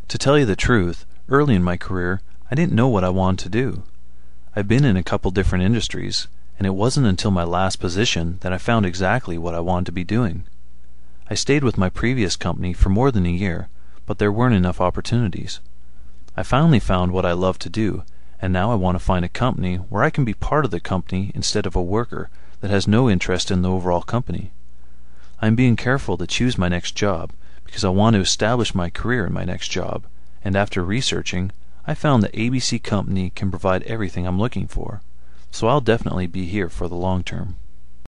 To tell you the truth, early in my career, I didn't know what I wanted to do. I've been in a couple different industries, and it wasn't until my last position that I found exactly what I wanted to be doing. I stayed with my previous company for more than a year, but there weren't enough opportunities. I finally found what I love to do, and now I want to find a company where I can be part of the company instead of a worker that has no interest in the overall company. I'm being careful to choose my next job because I want to establish my career in my next job, and after researching, I found that ABC Company can provide everything I'm looking for, so I'll definitely be here for the long term.